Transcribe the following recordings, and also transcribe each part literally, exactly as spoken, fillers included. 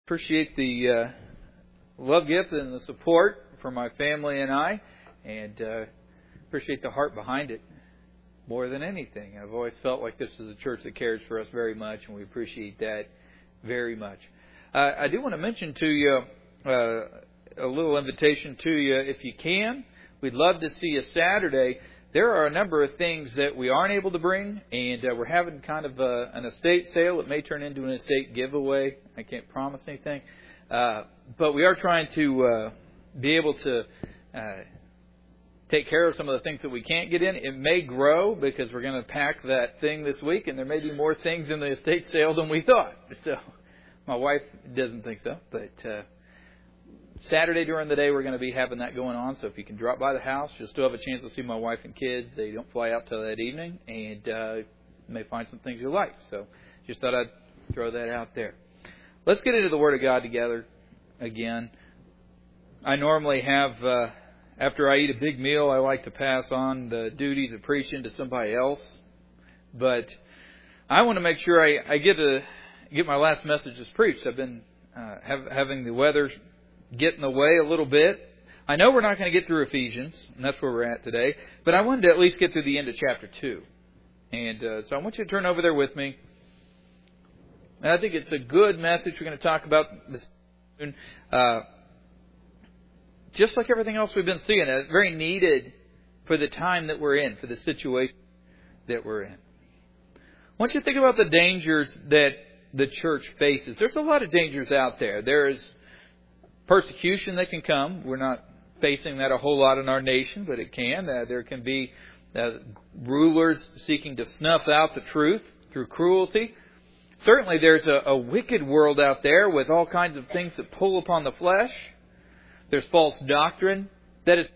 appreciate the uh, love gift and the support for my family and I, and uh, appreciate the heart behind it more than anything. I've always felt like this is a church that cares for us very much, and we appreciate that very much. Uh, I do want to mention to you uh, a little invitation to you, if you can. We'd love to see you Saturday. There are a number of things that we aren't able to bring, and uh, we're having kind of a, an estate sale. It may turn into an estate giveaway. I can't promise anything. Uh, but we are trying to uh, be able to uh, take care of some of the things that we can't get in. It may grow because we're going to pack that thing this week, and there may be more things in the estate sale than we thought. So my wife doesn't think so, but uh, Saturday during the day we're going to be having that going on. So if you can drop by the house, you'll still have a chance to see my wife and kids. They don't fly out till that evening, and uh, you may find some things you like. So just thought I'd throw that out there. Let's get into the Word of God together again. I normally have, uh, after I eat a big meal, I like to pass on the duties of preaching to somebody else. But I want to make sure I, I get to get my last messages preached. I've been uh, have, having the weather get in the way a little bit. I know we're not going to get through Ephesians, and that's where we're at today. But I wanted to at least get through the end of chapter two. And uh, so I want you to turn over there with me. And I think it's a good message we're going to talk about this afternoon. Uh, just like everything else we've been seeing, it's very needed for the time that we're in, for the situation that we're in. I want you to think about the dangers that the church faces. There's a lot of dangers out there. There is persecution that can come. We're not facing that a whole lot in our nation, but it can. Uh, there can be uh, rulers seeking to snuff out the truth through cruelty. Certainly there's a, a wicked world out there with all kinds of things that pull upon the flesh. There's false doctrine that is...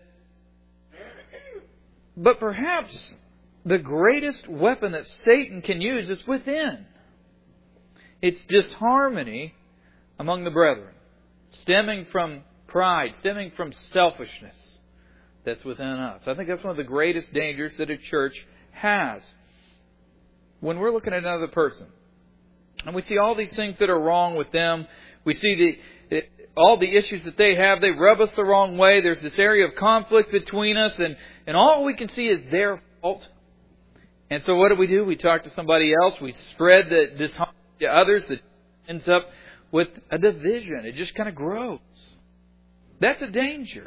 But perhaps the greatest weapon that Satan can use is within. It's disharmony among the brethren, stemming from pride, stemming from selfishness that's within us. I think that's one of the greatest dangers that a church has. When we're looking at another person, and we see all these things that are wrong with them, we see the all the issues that they have, they rub us the wrong way, there's this area of conflict between us, and, and all we can see is their fault. And so what do we do? We talk to somebody else, we spread the disharmony to others, that ends up with a division. It just kind of grows. That's a danger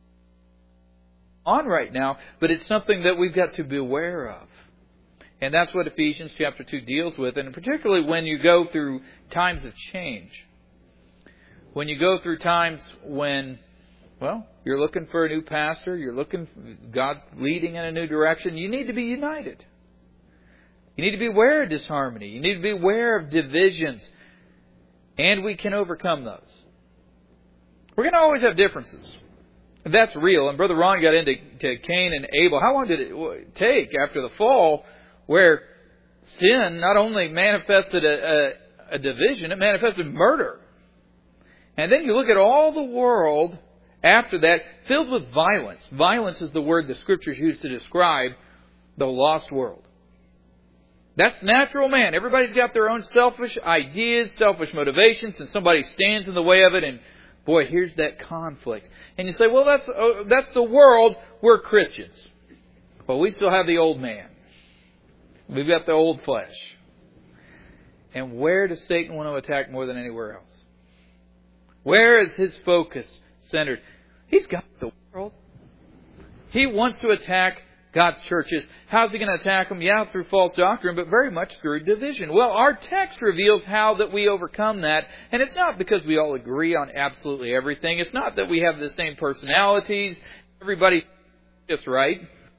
on right now, but it's something that we've got to be aware of. And that's what Ephesians chapter two deals with, and particularly when you go through times of change. When you go through times when, well, you're looking for a new pastor, you're looking, God's leading in a new direction, you need to be united. You need to be aware of disharmony. You need to be aware of divisions. And we can overcome those. We're going to always have differences. That's real. And Brother Ron got into to Cain and Abel. How long did it take after the fall where sin not only manifested a, a, a division, it manifested murder. And then you look at all the world after that filled with violence. Violence is the word the Scriptures use to describe the lost world. That's natural man. Everybody's got their own selfish ideas, selfish motivations, and somebody stands in the way of it, and boy, here's that conflict. And you say, well, that's uh, that's the world. We're Christians. Well, we still have the old man. We've got the old flesh. And where does Satan want to attack more than anywhere else? Where is his focus centered? He's got the world. He wants to attack God's churches. How's he going to attack them? Yeah, through false doctrine, but very much through division. Well, our text reveals how that we overcome that. And it's not because we all agree on absolutely everything. It's not that we have the same personalities. Everybody just right.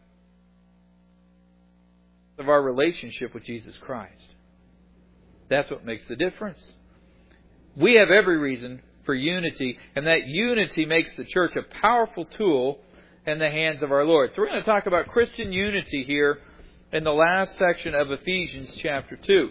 Of our relationship with Jesus Christ. That's what makes the difference. We have every reason for unity, and that unity makes the church a powerful tool in the hands of our Lord. So we're going to talk about Christian unity here in the last section of Ephesians chapter two.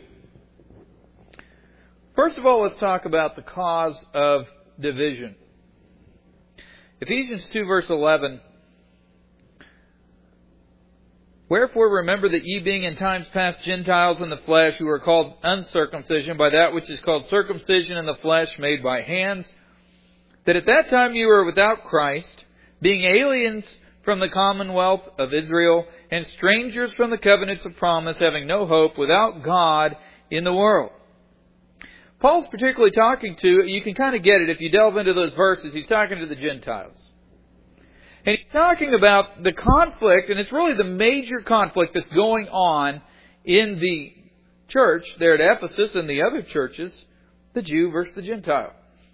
First of all, let's talk about the cause of division. Ephesians two verse eleven Wherefore remember that ye being in times past Gentiles in the flesh, who are called uncircumcision by that which is called circumcision in the flesh made by hands, that at that time you were without Christ, being aliens from the commonwealth of Israel, and strangers from the covenants of promise, having no hope, without God in the world. Paul's particularly talking to, you can kind of get it if you delve into those verses, he's talking to the Gentiles. And he's talking about the conflict, and it's really the major conflict that's going on in the church there at Ephesus and the other churches, the Jew versus the Gentile.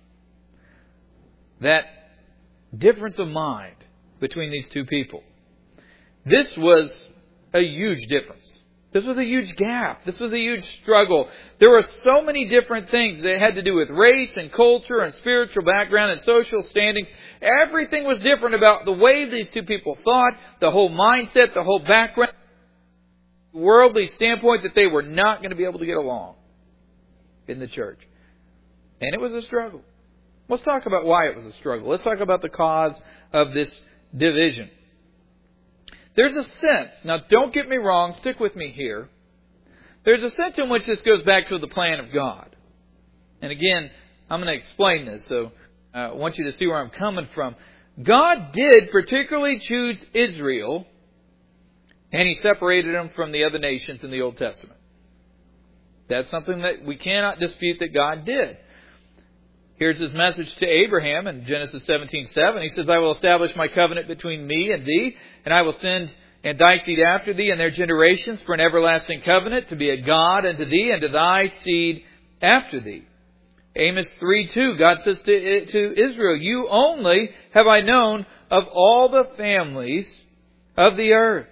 That difference of mind between these two people. This was a huge difference. This was a huge gap. This was a huge struggle. There were so many different things that had to do with race and culture and spiritual background and social standings. Everything was different about the way these two people thought, the whole mindset, the whole background, worldly standpoint, that they were not going to be able to get along in the church. And it was a struggle. Let's talk about why it was a struggle. Let's talk about the cause of this division. There's a sense, now don't get me wrong, stick with me here. There's a sense in which this goes back to the plan of God. And again, I'm going to explain this, so uh, I want you to see where I'm coming from. God did particularly choose Israel, and He separated them from the other nations in the Old Testament. That's something that we cannot dispute that God did. Here's His message to Abraham in Genesis seventeen seven. He says, I will establish my covenant between me and thee, and I will send and thy seed after thee and their generations for an everlasting covenant, to be a God unto thee and to thy seed after thee. Amos three two, God says to, to Israel, you only have I known of all the families of the earth.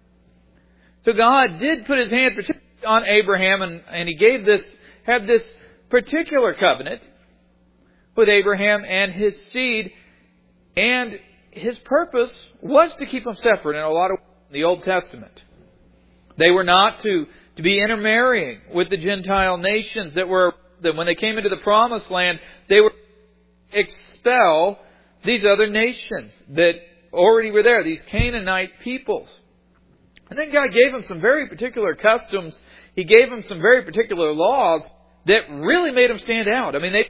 So God did put His hand on Abraham, and, and He gave this, had this particular covenant with Abraham and his seed, and His purpose was to keep them separate in a lot of in the Old Testament. They were not to, to be intermarrying with the Gentile nations that were, that when they came into the Promised Land, they were to expel these other nations that already were there, these Canaanite peoples. And then God gave them some very particular customs. He gave them some very particular laws that really made them stand out. I mean, they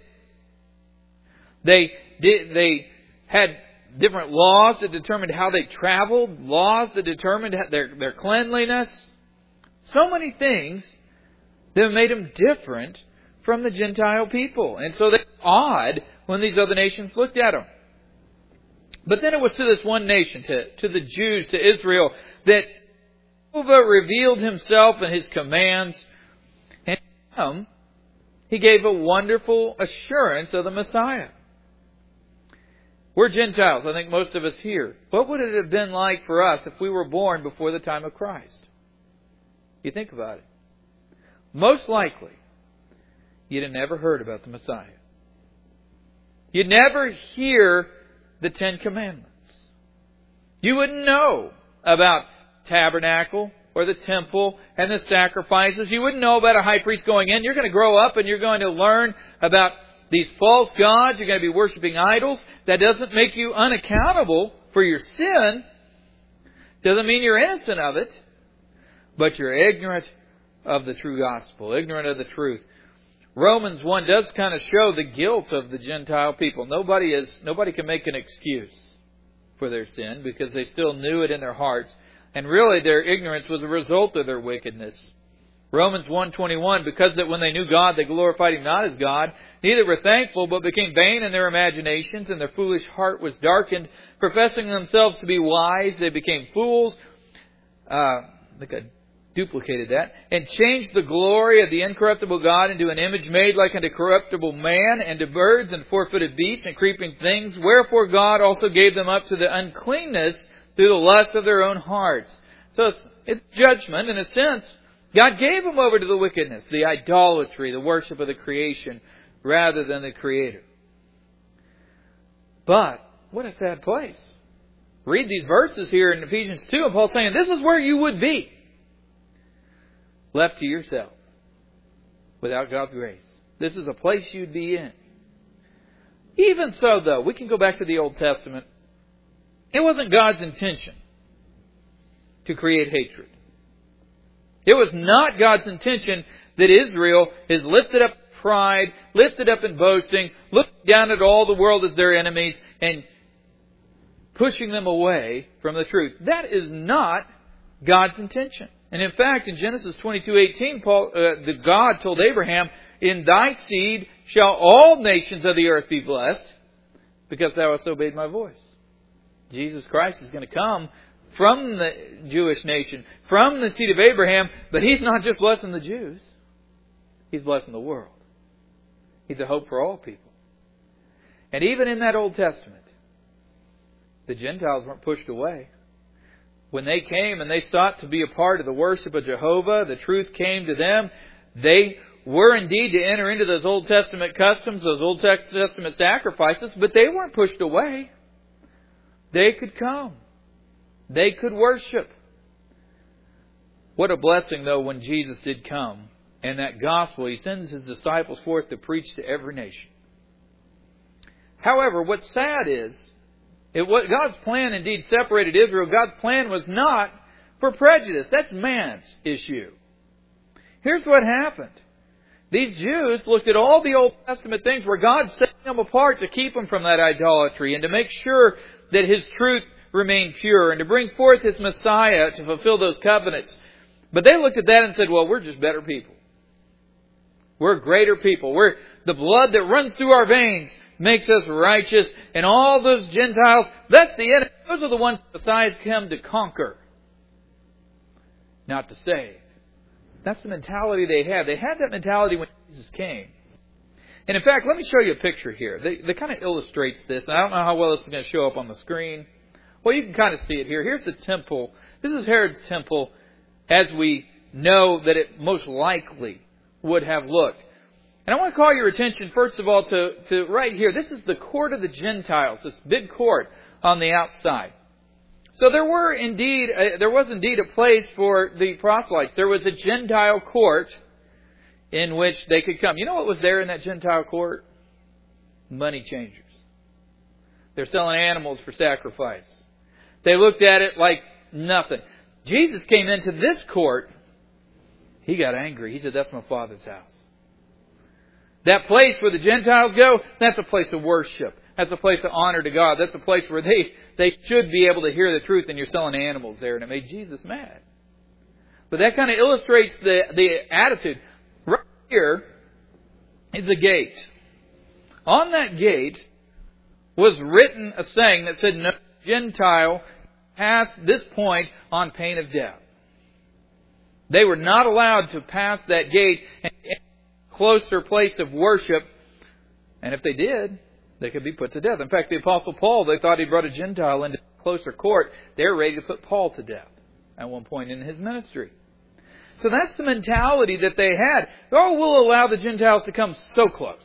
They did, they had different laws that determined how they traveled, laws that determined their, their cleanliness. So many things that made them different from the Gentile people. And so they were odd when these other nations looked at them. But then it was to this one nation, to, to the Jews, to Israel, that Jehovah revealed Himself and His commands. And to them, He gave a wonderful assurance of the Messiah. We're Gentiles, I think most of us here. What would it have been like for us if we were born before the time of Christ? You think about it. Most likely, you'd have never heard about the Messiah. You'd never hear the Ten Commandments. You wouldn't know about tabernacle or the temple and the sacrifices. You wouldn't know about a high priest going in. You're going to grow up and you're going to learn about these false gods. You're going to be worshiping idols. That doesn't make you unaccountable for your sin. Doesn't mean you're innocent of it. But you're ignorant of the true gospel. Ignorant of the truth. Romans one does kind of show the guilt of the Gentile people. Nobody is, nobody can make an excuse for their sin because they still knew it in their hearts. And really their ignorance was a result of their wickedness. Romans one twenty-one, because that when they knew God, they glorified Him not as God, neither were thankful, but became vain in their imaginations, and their foolish heart was darkened. Professing themselves to be wise, they became fools. Uh, I think I duplicated that. And changed the glory of the incorruptible God into an image made like unto corruptible man, and to birds, and four-footed beasts, and creeping things. Wherefore God also gave them up to the uncleanness through the lust of their own hearts. So it's, it's judgment in a sense. God gave them over to the wickedness, the idolatry, the worship of the creation, rather than the Creator. But, what a sad place. Read these verses here in Ephesians two, and Paul's saying, this is where you would be. Left to yourself. Without God's grace. This is a place you'd be in. Even so, though, we can go back to the Old Testament. It wasn't God's intention to create hatred. It was not God's intention that Israel is lifted up in pride, lifted up in boasting, looking down at all the world as their enemies, and pushing them away from the truth. That is not God's intention. And in fact, in Genesis twenty-two eighteen, Paul, uh, the God told Abraham, "In thy seed shall all nations of the earth be blessed, because thou hast obeyed my voice." Jesus Christ is going to come from the Jewish nation, from the seed of Abraham, but He's not just blessing the Jews. He's blessing the world. He's a hope for all people. And even in that Old Testament, the Gentiles weren't pushed away. When they came and they sought to be a part of the worship of Jehovah, the truth came to them. They were indeed to enter into those Old Testament customs, those Old Testament sacrifices, but they weren't pushed away. They could come. They could worship. What a blessing, though, when Jesus did come. And that gospel, He sends His disciples forth to preach to every nation. However, what's sad is, it, what God's plan indeed separated Israel. God's plan was not for prejudice. That's man's issue. Here's what happened. These Jews looked at all the Old Testament things where God set them apart to keep them from that idolatry and to make sure that His truth remained pure and to bring forth His Messiah to fulfill those covenants. But they looked at that and said, well, we're just better people. We're greater people. We're the blood that runs through our veins makes us righteous. And all those Gentiles, that's the enemy. Those are the ones the Messiah's come to conquer, not to save. That's the mentality they had. They had that mentality when Jesus came. And in fact, let me show you a picture here. They, they kind of illustrates this. And I don't know how well this is going to show up on the screen. Well, you can kind of see it here. Here's the temple. This is Herod's temple as we know that it most likely would have looked. And I want to call your attention, first of all, to, to right here. This is the court of the Gentiles, this big court on the outside. So there were indeed, uh, there was indeed a place for the proselytes. There was a Gentile court in which they could come. You know what was there in that Gentile court? Money changers. They're selling animals for sacrifice. They looked at it like nothing. Jesus came into this court. He got angry. He said, that's my Father's house. That place where the Gentiles go, that's a place of worship. That's a place of honor to God. That's a place where they, they should be able to hear the truth, and you're selling animals there. And it made Jesus mad. But that kind of illustrates the, the attitude. Right here is a gate. On that gate was written a saying that said, no Gentile past this point on pain of death. They were not allowed to pass that gate and closer place of worship. And if they did, they could be put to death. In fact, the Apostle Paul, they thought he brought a Gentile into closer court. They were ready to put Paul to death at one point in his ministry. So that's the mentality that they had. Oh, we'll allow the Gentiles to come so close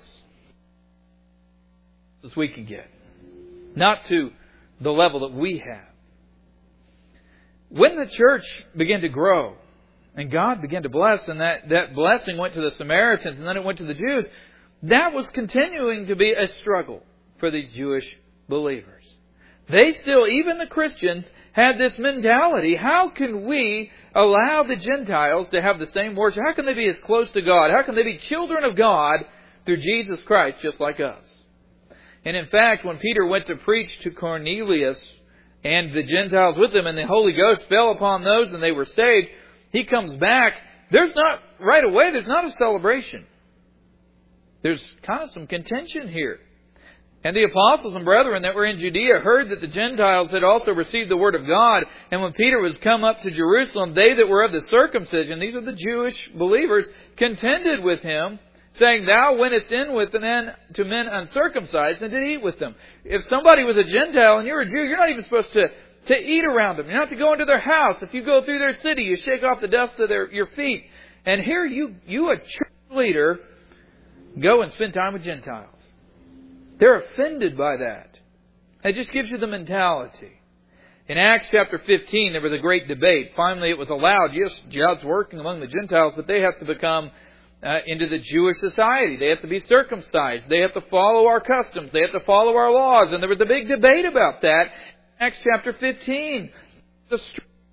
as we can get. Not to the level that we have. When the church began to grow, and God began to bless, and that, that blessing went to the Samaritans, and then it went to the Jews, that was continuing to be a struggle for these Jewish believers. They still, even the Christians, had this mentality. How can we allow the Gentiles to have the same worship? How can they be as close to God? How can they be children of God through Jesus Christ just like us? And in fact, when Peter went to preach to Cornelius and the Gentiles with him, and the Holy Ghost fell upon those and they were saved, he comes back. There's not, right away, there's not a celebration. There's kind of some contention here. And the apostles and brethren that were in Judea heard that the Gentiles had also received the word of God. And when Peter was come up to Jerusalem, they that were of the circumcision, these are the Jewish believers, contended with him, saying, thou wentest in with men to men uncircumcised and did eat with them. If somebody was a Gentile and you're a Jew, you're not even supposed to, to eat around them. You're not to go into their house. If you go through their city, you shake off the dust of their, your feet. And here you, you a church leader, go and spend time with Gentiles. They're offended by that. It just gives you the mentality. In Acts chapter fifteen, there was a great debate. Finally, it was allowed. Yes, God's working among the Gentiles, but they have to become uh, into the Jewish society. They have to be circumcised. They have to follow our customs. They have to follow our laws. And there was a big debate about that. Acts chapter fifteen. The struggle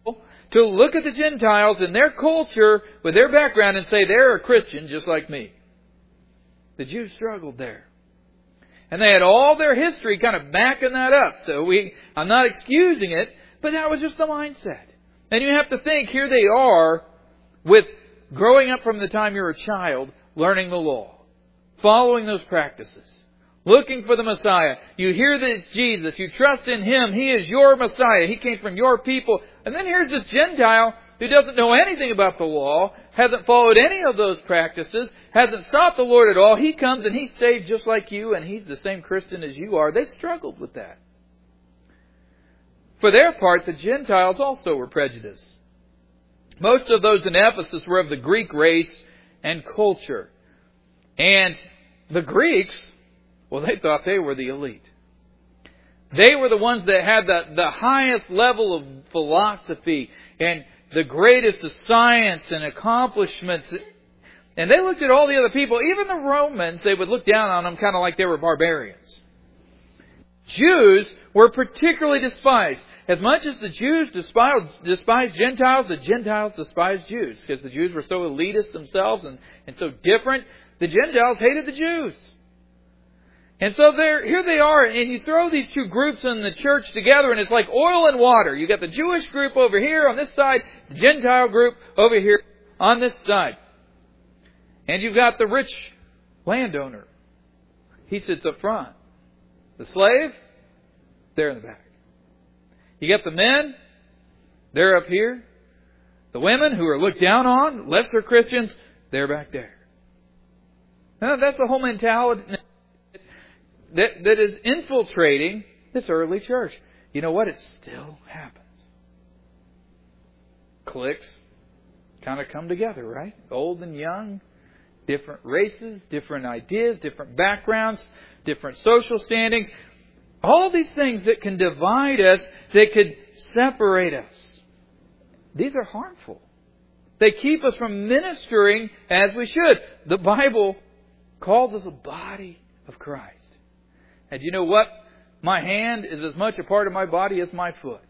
to look at the Gentiles and their culture with their background and say they're a Christian just like me. The Jews struggled there. And they had all their history kind of backing that up. So we, I'm not excusing it, but that was just the mindset. And you have to think, here they are with growing up from the time you're a child, learning the law, following those practices, looking for the Messiah. You hear that it's Jesus. You trust in Him. He is your Messiah. He came from your people. And then here's this Gentile who doesn't know anything about the law, hasn't followed any of those practices, hasn't sought the Lord at all. He comes and he's saved just like you, and he's the same Christian as you are. They struggled with that. For their part, the Gentiles also were prejudiced. Most of those in Ephesus were of the Greek race and culture. And the Greeks, well, they thought they were the elite. They were the ones that had the, the highest level of philosophy and the greatest of science and accomplishments. And they looked at all the other people, even the Romans, they would look down on them kind of like they were barbarians. Jews were particularly despised. As much as the Jews despised, despised Gentiles, the Gentiles despised Jews. Because the Jews were so elitist themselves and, and so different, the Gentiles hated the Jews. And so there, here they are, and you throw these two groups in the church together, and it's like oil and water. You got the Jewish group over here on this side, the Gentile group over here on this side. And you've got the rich landowner. He sits up front. The slave, they're in the back. You got the men, they're up here. The women who are looked down on, lesser Christians, they're back there. Now, that's the whole mentality that, that is infiltrating this early church. You know what? It still happens. Cliques kind of come together, right? Old and young, different races, different ideas, different backgrounds, different social standings. All these things that can divide us, that could separate us. These are harmful. They keep us from ministering as we should. The Bible calls us a body of Christ. And you know what? My hand is as much a part of my body as my foot.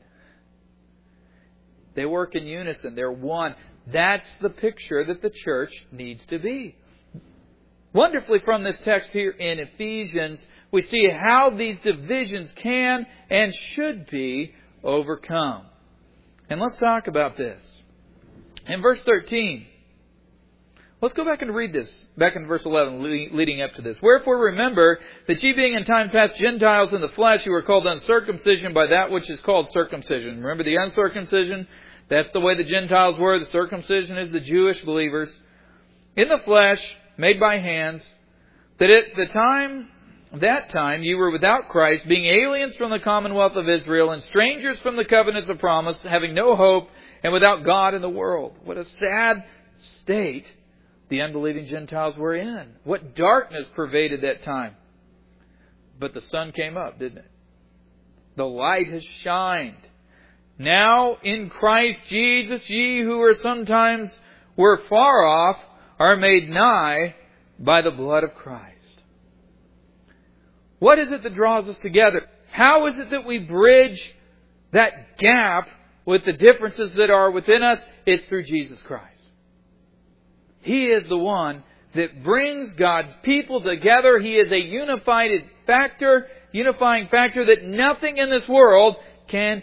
They work in unison. They're one. That's the picture that the church needs to be. Wonderfully from this text here in Ephesians, we see how these divisions can and should be overcome. And let's talk about this. In verse thirteen, let's go back and read this, back in verse eleven, leading up to this. Wherefore remember that ye being in time past Gentiles in the flesh, you were called uncircumcision by that which is called circumcision. Remember the uncircumcision? That's the way the Gentiles were. The circumcision is the Jewish believers. In the flesh, made by hands, that at the time, that time, you were without Christ, being aliens from the commonwealth of Israel, and strangers from the covenants of promise, having no hope, and without God in the world. What a sad state the unbelieving Gentiles were in. What darkness pervaded that time. But the sun came up, didn't it? The light has shined. Now in Christ Jesus, ye who were sometimes were far off, are made nigh by the blood of Christ. What is it that draws us together? How is it that we bridge that gap with the differences that are within us? It's through Jesus Christ. He is the one that brings God's people together. He is a unified factor, unifying factor that nothing in this world can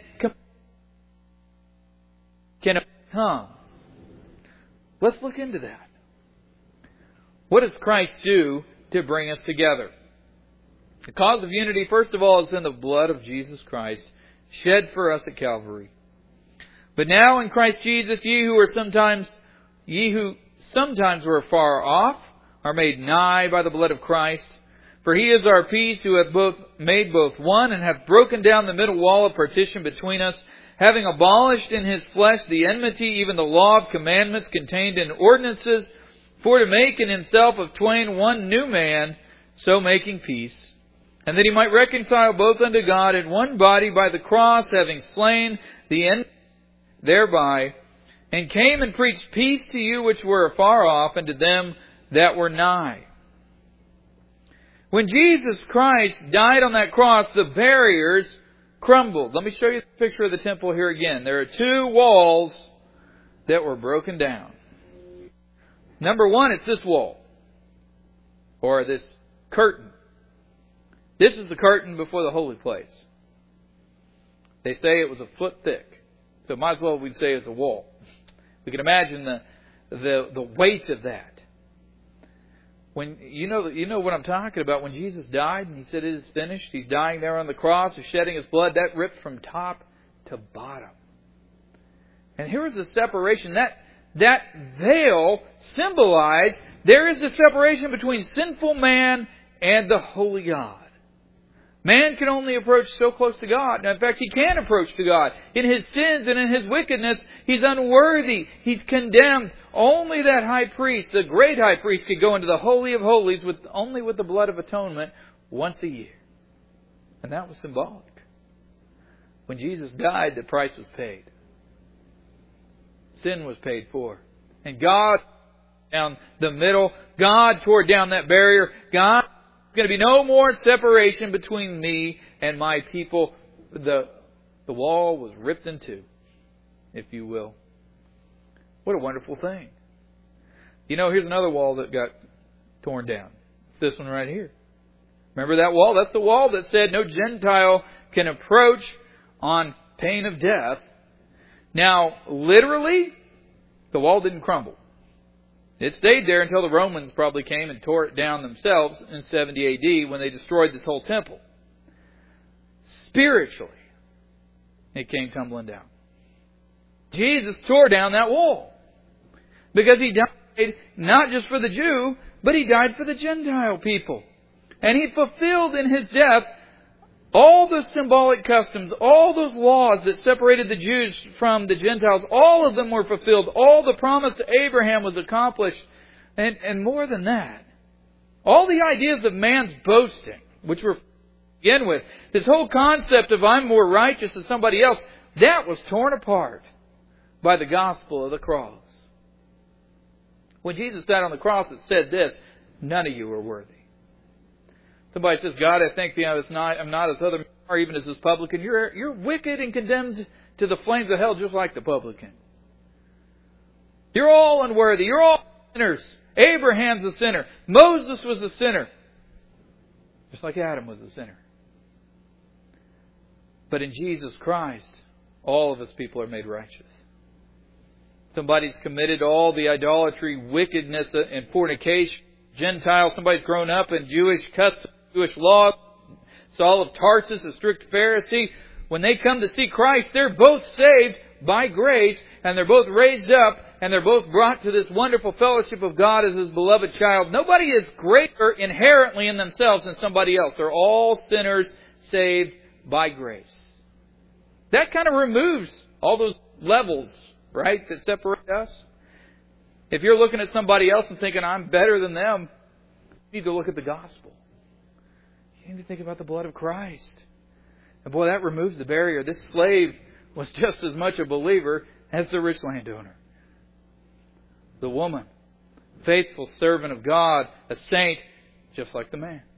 can come. Let's look into that. What does Christ do to bring us together? The cause of unity, first of all, is in the blood of Jesus Christ, shed for us at Calvary. But now in Christ Jesus, ye who are sometimes, ye who sometimes were far off, are made nigh by the blood of Christ. For He is our peace, who hath both made both one, and hath broken down the middle wall of partition between us, having abolished in His flesh the enmity, even the law of commandments contained in ordinances, for to make in Himself of twain one new man, so making peace, and that He might reconcile both unto God in one body by the cross, having slain the enmity thereby, and came and preached peace to you which were afar off, and to them that were nigh. When Jesus Christ died on that cross, the barriers crumbled. Let me show you the picture of the temple here again. There are two walls that were broken down. Number one, it's this wall. Or this curtain. This is the curtain before the holy place. They say it was a foot thick. So might as well we'd say it's a wall. We can imagine the the, the weight of that. When you know you know what I'm talking about. When Jesus died and He said it is finished, He's dying there on the cross, He's shedding His blood, that ripped from top to bottom. And here is a separation. That that veil symbolized there is a separation between sinful man and the holy God. Man can only approach so close to God. Now, in fact, he can't approach to God. In his sins and in his wickedness, he's unworthy. He's condemned. Only that high priest, the great high priest, could go into the Holy of Holies with only with the blood of atonement once a year. And that was symbolic. When Jesus died, the price was paid. Sin was paid for. And God down the middle. God tore down that barrier. God, there's going to be no more separation between me and my people. The, the wall was ripped in two, if you will. What a wonderful thing. You know, here's another wall that got torn down. It's this one right here. Remember that wall? That's the wall that said no Gentile can approach on pain of death. Now, literally, the wall didn't crumble. It stayed there until the Romans probably came and tore it down themselves in seventy A D when they destroyed this whole temple. Spiritually, it came tumbling down. Jesus tore down that wall because He died not just for the Jew, but He died for the Gentile people. And He fulfilled in His death all those symbolic customs, all those laws that separated the Jews from the Gentiles, all of them were fulfilled. All the promise to Abraham was accomplished. And, and more than that, all the ideas of man's boasting, which were begin with, this whole concept of I'm more righteous than somebody else, that was torn apart by the gospel of the cross. When Jesus died on the cross, it said this, none of you are worthy. Somebody says, God, I thank Thee I was not, I'm not as other men are, even as this publican. You're, you're wicked and condemned to the flames of hell just like the publican. You're all unworthy. You're all sinners. Abraham's a sinner. Moses was a sinner. Just like Adam was a sinner. But in Jesus Christ, all of us people are made righteous. Somebody's committed all the idolatry, wickedness, and fornication. Gentile, somebody's grown up in Jewish customs, Jewish law. Saul of Tarsus, a strict Pharisee. When they come to see Christ, they're both saved by grace, and they're both raised up, and they're both brought to this wonderful fellowship of God as His beloved child. Nobody is greater inherently in themselves than somebody else. They're all sinners saved by grace. That kind of removes all those levels, right, that separate us. If you're looking at somebody else and thinking, I'm better than them, you need to look at the gospel. You need to think about the blood of Christ. And boy, that removes the barrier. This slave was just as much a believer as the rich landowner. The woman, faithful servant of God, a saint, just like the man.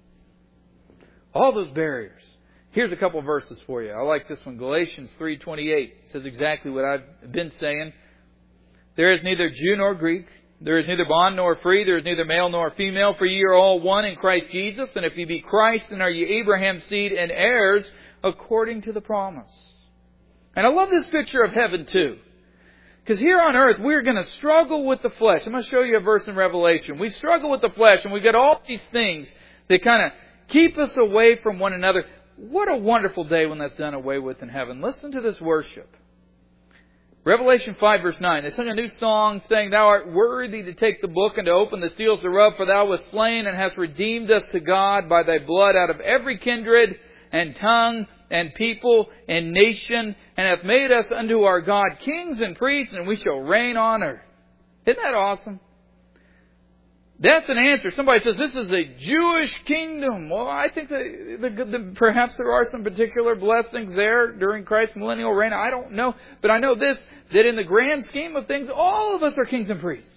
All those barriers. Here's a couple of verses for you. I like this one. Galatians three twenty-eight says exactly what I've been saying. There is neither Jew nor Greek. There is neither bond nor free. There is neither male nor female. For ye are all one in Christ Jesus. And if ye be Christ, then are ye Abraham's seed and heirs according to the promise. And I love this picture of heaven too. Because here on earth, we're going to struggle with the flesh. I'm going to show you a verse in Revelation. We struggle with the flesh and we've got all these things that kind of keep us away from one another. What a wonderful day when that's done away with in heaven. Listen to this worship. Revelation five verse nine. They sing a new song saying, Thou art worthy to take the book and to open the seals thereof, for Thou wast slain and hast redeemed us to God by Thy blood out of every kindred and tongue and people and nation, and hath made us unto our God kings and priests, and we shall reign on earth. Isn't that awesome? That's an answer. Somebody says, this is a Jewish kingdom. Well, I think that the, the, perhaps there are some particular blessings there during Christ's millennial reign. I don't know. But I know this, that in the grand scheme of things, all of us are kings and priests.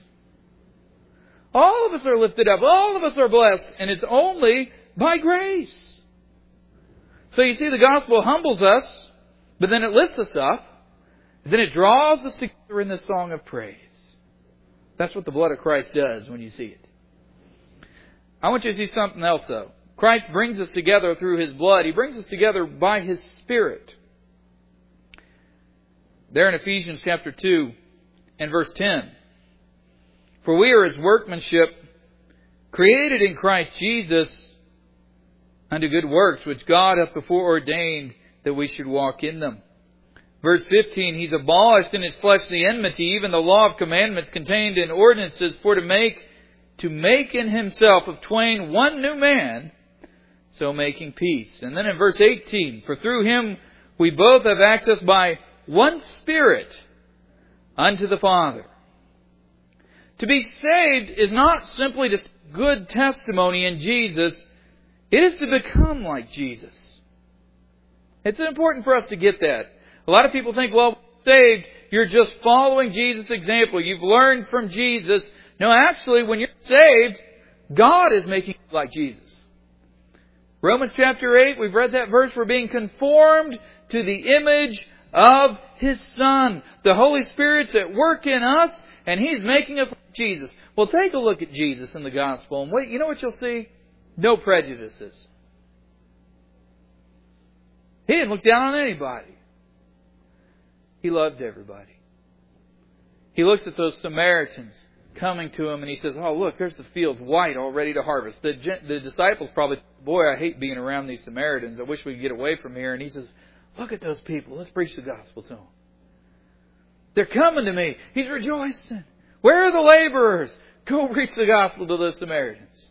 All of us are lifted up. All of us are blessed. And it's only by grace. So you see, the gospel humbles us, but then it lifts us up. Then it draws us together in this song of praise. That's what the blood of Christ does when you see it. I want you to see something else, though. Christ brings us together through His blood. He brings us together by His Spirit. There in Ephesians chapter two and verse ten. For we are His workmanship, created in Christ Jesus unto good works, which God hath before ordained that we should walk in them. Verse fifteen, He's abolished in His flesh the enmity, even the law of commandments contained in ordinances, for to make to make in Himself of twain one new man, so making peace. And then in verse eighteen, for through Him we both have access by one Spirit unto the Father. To be saved is not simply just good testimony in Jesus. It is to become like Jesus. It's important for us to get that. A lot of people think, well, saved, you're just following Jesus' example. You've learned from Jesus. No, actually, when you're saved, God is making you like Jesus. Romans chapter eight, we've read that verse. We're being conformed to the image of His Son. The Holy Spirit's at work in us, and He's making us like Jesus. Well, take a look at Jesus in the Gospel, and wait, you know what you'll see? No prejudices. He didn't look down on anybody. He loved everybody. He looks at those Samaritans coming to Him and He says, oh, look, there's the fields white, all ready to harvest. The, the disciples probably, boy, I hate being around these Samaritans. I wish we could get away from here. And He says, look at those people. Let's preach the gospel to them. They're coming to me. He's rejoicing. Where are the laborers? Go preach the gospel to those Samaritans.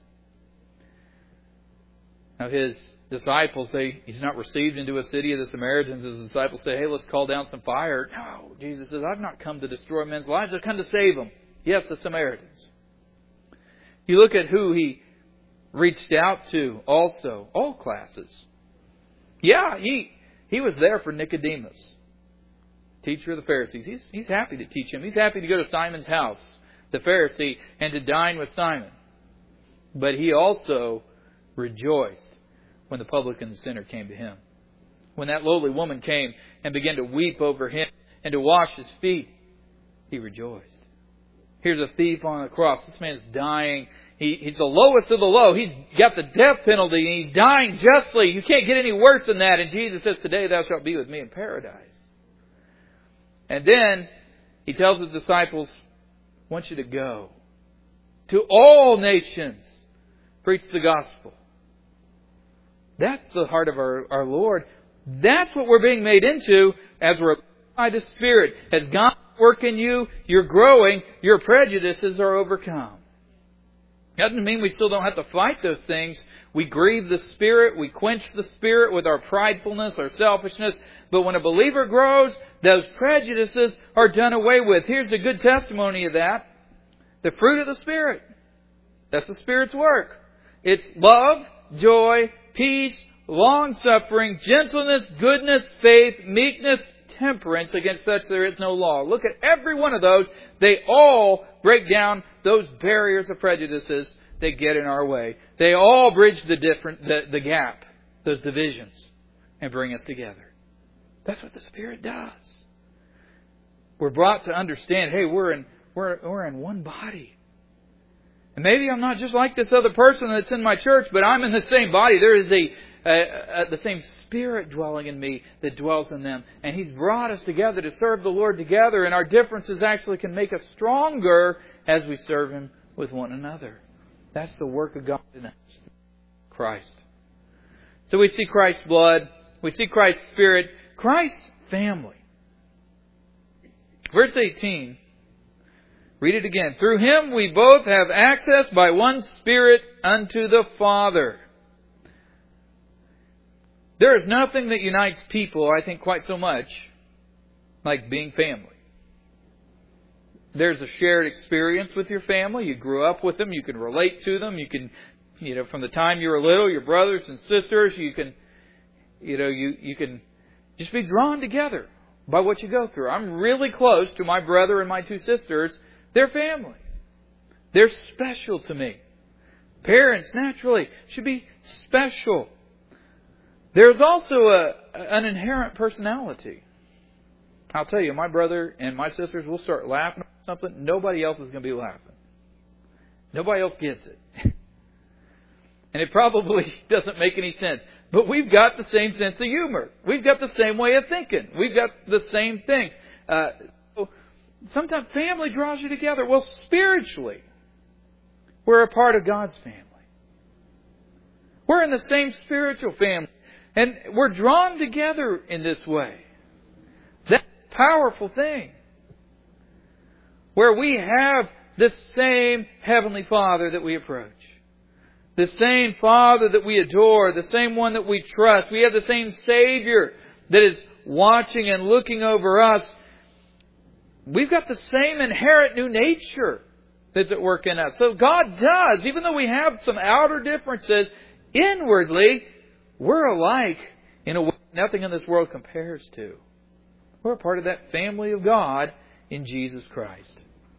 Now His disciples, they He's not received into a city of the Samaritans. His disciples say, hey, let's call down some fire. No, Jesus says, I've not come to destroy men's lives. I've come to save them. Yes, the Samaritans. You look at who He reached out to also. All classes. Yeah, He, he was there for Nicodemus, teacher of the Pharisees. He's, he's happy to teach him. He's happy to go to Simon's house, the Pharisee, and to dine with Simon. But He also rejoiced when the publican and sinner came to Him. When that lowly woman came and began to weep over Him and to wash His feet, He rejoiced. Here's a thief on the cross. This man's dying. He, he's the lowest of the low. He's got the death penalty and he's dying justly. You can't get any worse than that. And Jesus says, today thou shalt be with me in paradise. And then He tells His disciples, I want you to go to all nations, preach the gospel. That's the heart of our, our Lord. That's what we're being made into as we're by the Spirit. As God work in you, you're growing, your prejudices are overcome. Doesn't mean we still don't have to fight those things. We grieve the Spirit, we quench the Spirit with our pridefulness, our selfishness. But when a believer grows, those prejudices are done away with. Here's a good testimony of that. The fruit of the Spirit. That's the Spirit's work. It's love, joy, peace, long-suffering, gentleness, goodness, faith, meekness, temperance. Against such there is no law. Look at every one of those. They all break down those barriers of prejudices that get in our way. They all bridge the different, the, the gap, those divisions, and bring us together. That's what the Spirit does. We're brought to understand, hey, we're in, we're, we're in one body. And maybe I'm not just like this other person that's in my church, but I'm in the same body. There is a Uh, uh, the same Spirit dwelling in me that dwells in them. And He's brought us together to serve the Lord together. And our differences actually can make us stronger as we serve Him with one another. That's the work of God in us. Christ. So we see Christ's blood. We see Christ's Spirit. Christ's family. Verse eighteen. Read it again. Through Him we both have access by one Spirit unto the Father. There is nothing that unites people, I think, quite so much like being family. There's a shared experience with your family. You grew up with them. You can relate to them. You can, you know, from the time you were little, your brothers and sisters, you can, you know, you, you can just be drawn together by what you go through. I'm really close to my brother and my two sisters. They're family. They're special to me. Parents, naturally, should be special. There's also a, an inherent personality. I'll tell you, my brother and my sisters will start laughing at something. Nobody else is going to be laughing. Nobody else gets it. And it probably doesn't make any sense. But we've got the same sense of humor. We've got the same way of thinking. We've got the same things. Uh, sometimes family draws you together. Well, spiritually, we're a part of God's family. We're in the same spiritual family. And we're drawn together in this way. That's a powerful thing. Where we have the same Heavenly Father that we approach. The same Father that we adore. The same one that we trust. We have the same Savior that is watching and looking over us. We've got the same inherent new nature that's at work in us. So God does, even though we have some outer differences, inwardly, we're alike in a way nothing in this world compares to. We're a part of that family of God in Jesus Christ.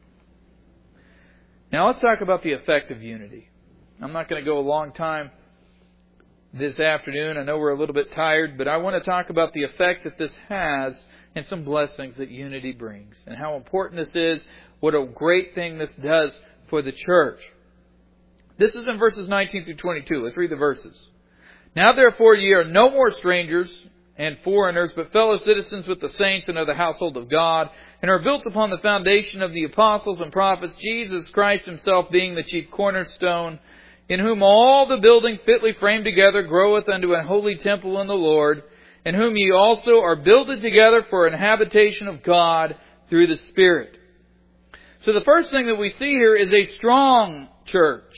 Now let's talk about the effect of unity. I'm not going to go a long time this afternoon. I know we're a little bit tired, but I want to talk about the effect that this has and some blessings that unity brings and how important this is, what a great thing this does for the church. This is in verses nineteen through twenty-two. Let's read the verses. Now therefore ye are no more strangers and foreigners, but fellow citizens with the saints and of the household of God, and are built upon the foundation of the apostles and prophets, Jesus Christ Himself being the chief cornerstone, in whom all the building fitly framed together groweth unto an holy temple in the Lord, in whom ye also are builded together for an habitation of God through the Spirit. So the first thing that we see here is a strong church.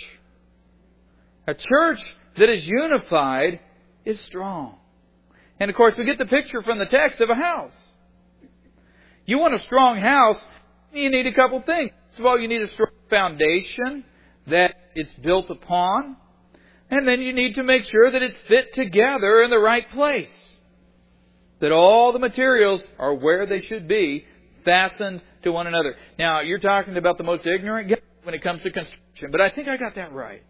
A church that is unified is strong. And of course we get the picture from the text of a house. You want a strong house, you need a couple things. First of all, you need a strong foundation that it's built upon. And then you need to make sure that it's fit together in the right place. That all the materials are where they should be, fastened to one another. Now, you're talking about the most ignorant guy when it comes to construction, but I think I got that right.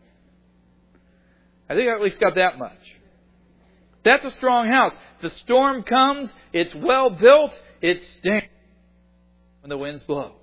I think I at least got that much. That's a strong house. The storm comes, it's well built, it stands when the winds blow.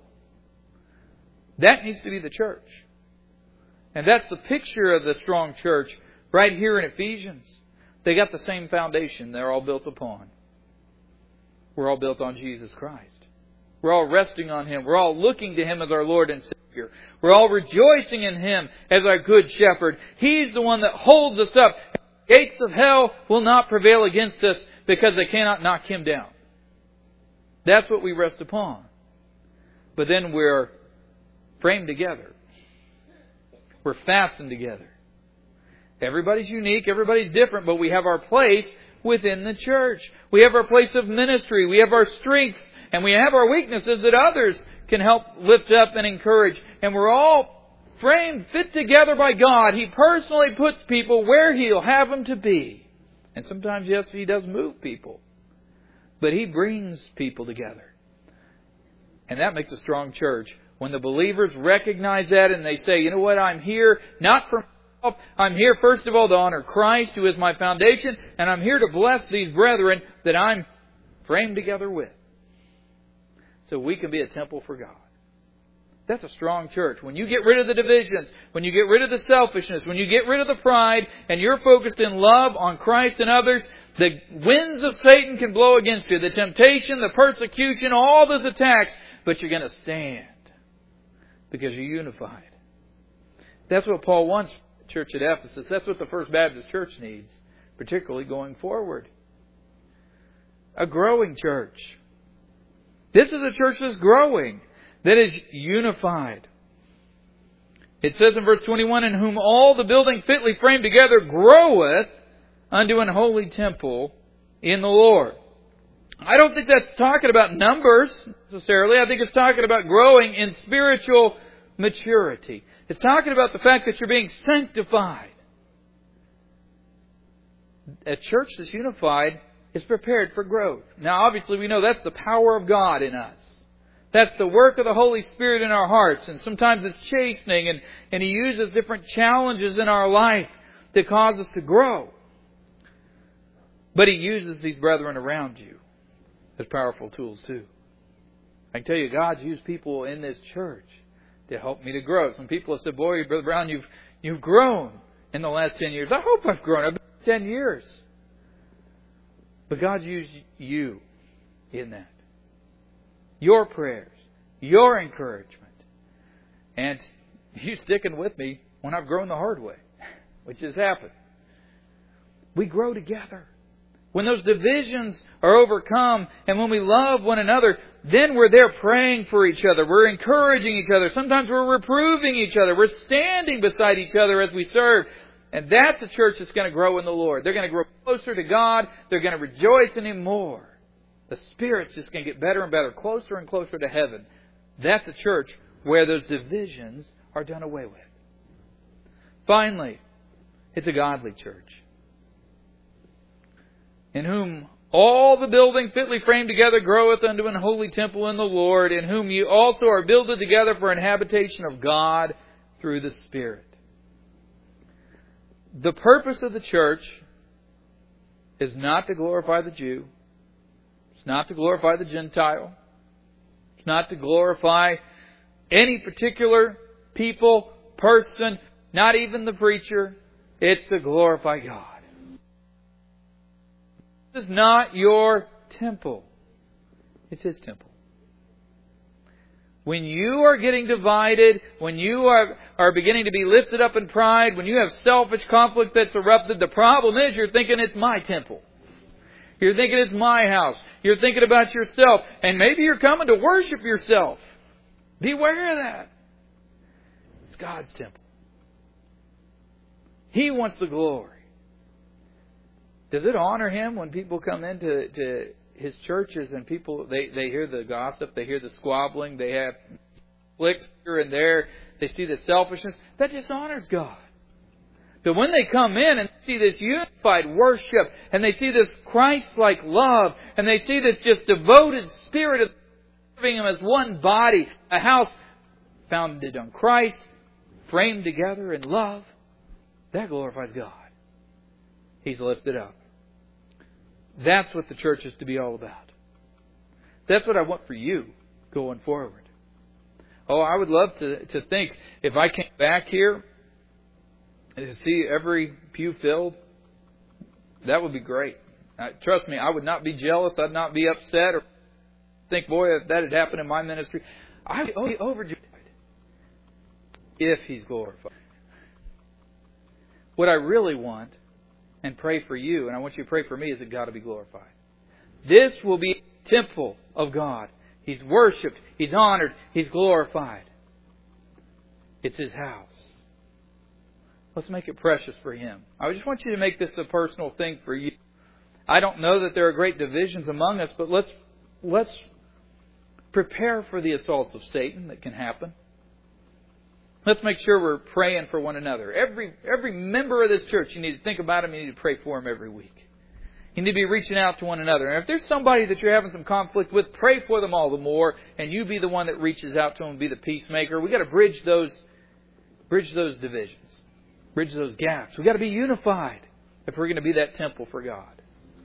That needs to be the church. And that's the picture of the strong church right here in Ephesians. They got the same foundation they're all built upon. We're all built on Jesus Christ. We're all resting on Him. We're all looking to Him as our Lord and Savior. We're all rejoicing in Him as our good shepherd. He's the one that holds us up. The gates of hell will not prevail against us because they cannot knock Him down. That's what we rest upon. But then we're framed together. We're fastened together. Everybody's unique. Everybody's different. But we have our place within the church. We have our place of ministry. We have our strengths. And we have our weaknesses that others can help lift up and encourage. And we're all framed, fit together by God. He personally puts people where He'll have them to be. And sometimes, yes, He does move people. But He brings people together. And that makes a strong church. When the believers recognize that and they say, you know what, I'm here not for myself. I'm here, first of all, to honor Christ, who is my foundation. And I'm here to bless these brethren that I'm framed together with. So we can be a temple for God. That's a strong church. When you get rid of the divisions, when you get rid of the selfishness, when you get rid of the pride, and you're focused in love on Christ and others, the winds of Satan can blow against you. The temptation, the persecution, all those attacks, but you're going to stand. Because you're unified. That's what Paul wants for the church at Ephesus. That's what the First Baptist Church needs, particularly going forward. A growing church. This is a church that's growing, that is unified. It says in verse twenty-one, in whom all the building fitly framed together groweth unto an holy temple in the Lord. I don't think that's talking about numbers necessarily. I think it's talking about growing in spiritual maturity. It's talking about the fact that you're being sanctified. A church that's unified is prepared for growth. Now, obviously, we know that's the power of God in us. That's the work of the Holy Spirit in our hearts. And sometimes it's chastening, and, and He uses different challenges in our life to cause us to grow. But He uses these brethren around you. as powerful tools too. I can tell you, God's used people in this church to help me to grow. Some people have said, boy, Brother Brown, you've you've grown in the last ten years. I hope I've grown. I've been ten years. But God's used you in that. Your prayers, your encouragement. And you sticking with me when I've grown the hard way, which has happened. We grow together. When those divisions are overcome and when we love one another, then we're there praying for each other. We're encouraging each other. Sometimes we're reproving each other. We're standing beside each other as we serve. And that's a church that's going to grow in the Lord. They're going to grow closer to God. They're going to rejoice in Him more. The Spirit's just going to get better and better, closer and closer to heaven. That's a church where those divisions are done away with. Finally, it's a godly church, in whom all the building fitly framed together groweth unto an holy temple in the Lord, in whom you also are builded together for an habitation of God through the Spirit. The purpose of the church is not to glorify the Jew. It's not to glorify the Gentile. It's not to glorify any particular people, person, not even the preacher. It's to glorify God. This is not your temple. It's His temple. When you are getting divided, when you are, are beginning to be lifted up in pride, when you have selfish conflict that's erupted, the problem is you're thinking it's my temple. You're thinking it's my house. You're thinking about yourself. And maybe you're coming to worship yourself. Beware of that. It's God's temple. He wants the glory. Does it honor Him when people come into to His churches and people, they, they hear the gossip, they hear the squabbling, they have flicks here and there, they see the selfishness? That dishonors God. But when they come in and see this unified worship, and they see this Christ-like love, and they see this just devoted spirit of serving Him as one body, a house founded on Christ, framed together in love, that glorifies God. He's lifted up. That's what the church is to be all about. That's what I want for you going forward. Oh, I would love to, to think if I came back here and to see every pew filled, that would be great. Uh, trust me, I would not be jealous. I'd not be upset or think, boy, if that had happened in my ministry, I would be overjoyed if He's glorified. What I really want and pray for you, and I want you to pray for me, is that God will be glorified. This will be a temple of God. He's worshipped. He's honored. He's glorified. It's His house. Let's make it precious for Him. I just want you to make this a personal thing for you. I don't know that there are great divisions among us, but let's let's prepare for the assaults of Satan that can happen. Let's make sure we're praying for one another. Every every member of this church, you need to think about him. You need to pray for him every week. You need to be reaching out to one another. And if there's somebody that you're having some conflict with, pray for them all the more. And you be the one that reaches out to them and be the peacemaker. We've got to bridge those, bridge those divisions. Bridge those gaps. We've got to be unified if we're going to be that temple for God.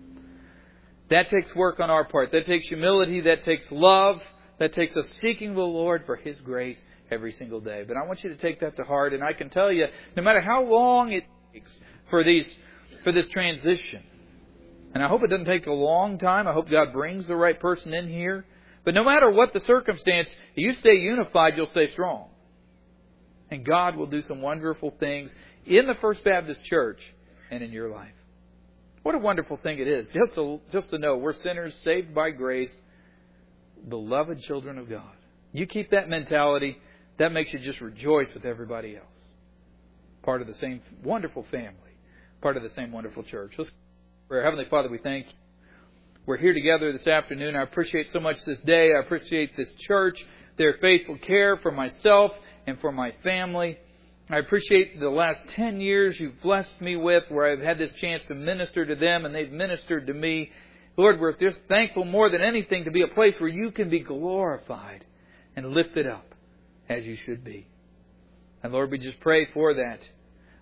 That takes work on our part. That takes humility. That takes love. That takes us seeking the Lord for His grace every single day. But I want you to take that to heart. And I can tell you, no matter how long it takes for these, for this transition, and I hope it doesn't take a long time. I hope God brings the right person in here. But no matter what the circumstance, if you stay unified, you'll stay strong. And God will do some wonderful things in the First Baptist Church and in your life. What a wonderful thing it is just to, just to know we're sinners saved by grace, beloved children of God. You keep that mentality, that makes you just rejoice with everybody else. Part of the same wonderful family. Part of the same wonderful church. Let's pray. Heavenly Father, we thank you. We're here together this afternoon. I appreciate so much this day. I appreciate this church, their faithful care for myself and for my family. I appreciate the last ten years you've blessed me with, where I've had this chance to minister to them and they've ministered to me. Lord, we're just thankful more than anything to be a place where you can be glorified and lifted up as you should be. And Lord, we just pray for that.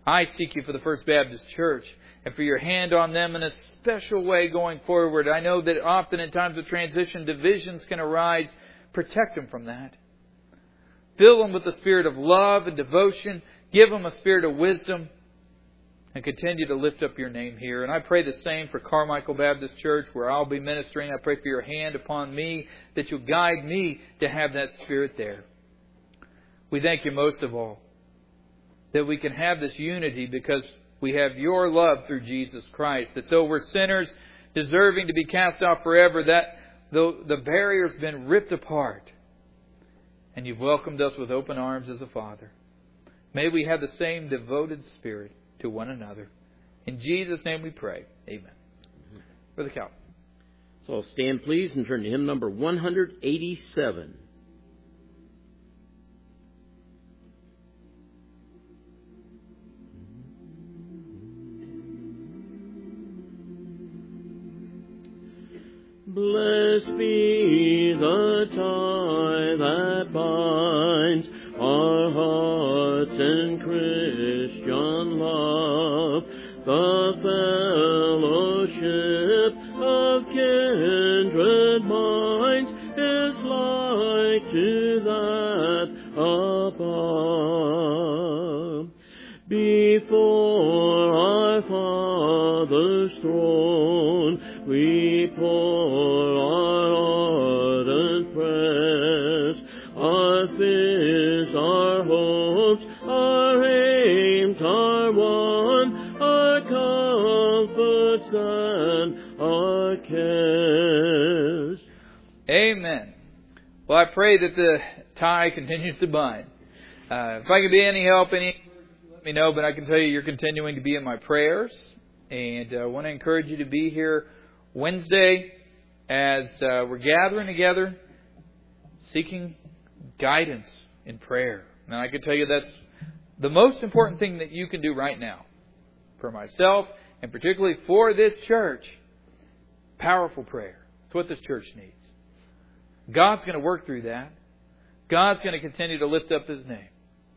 I seek you for the First Baptist Church and for your hand on them in a special way going forward. I know that often in times of transition, divisions can arise. Protect them from that. Fill them with the spirit of love and devotion. Give them a spirit of wisdom. And continue to lift up your name here. And I pray the same for Carmichael Baptist Church, where I'll be ministering. I pray for your hand upon me, that you'll guide me to have that spirit there. We thank you most of all that we can have this unity because we have your love through Jesus Christ. That though we're sinners deserving to be cast out forever, that though the barrier's been ripped apart, and you've welcomed us with open arms as a Father. May we have the same devoted spirit to one another. In Jesus' name we pray. Amen. Mm-hmm. Brother Cal. So stand please and turn to hymn number one eighty-seven. Blessed be the tie that binds our hearts in Christian love, the fellowship of kindred minds is like to that above. Before our Father's throne we pour our ardent prayers, our fears, our hopes, our aims are one, our comforts and our cares. Amen. Well, I pray that the tie continues to bind. Uh, if I can be any help, any let me know, but I can tell you you're continuing to be in my prayers. And I uh, want to encourage you to be here Wednesday as uh, we're gathering together, seeking guidance in prayer. And I can tell you that's the most important thing that you can do right now for myself and particularly for this church. Powerful prayer. It's what this church needs. God's going to work through that. God's going to continue to lift up His name.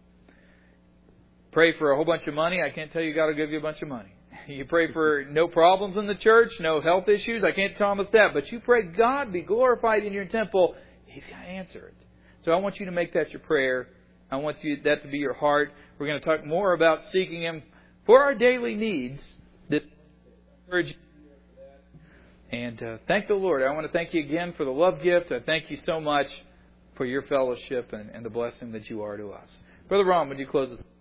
Pray for a whole bunch of money. I can't tell you God will give you a bunch of money. You pray for no problems in the church, no health issues. I can't promise that. But you pray God be glorified in your temple. He's going to answer it. So I want you to make that your prayer. I want you that to be your heart. We're going to talk more about seeking Him for our daily needs. That encourage you. And uh, thank the Lord. I want to thank you again for the love gift. I thank you so much for your fellowship and, and the blessing that you are to us. Brother Ron, would you close us?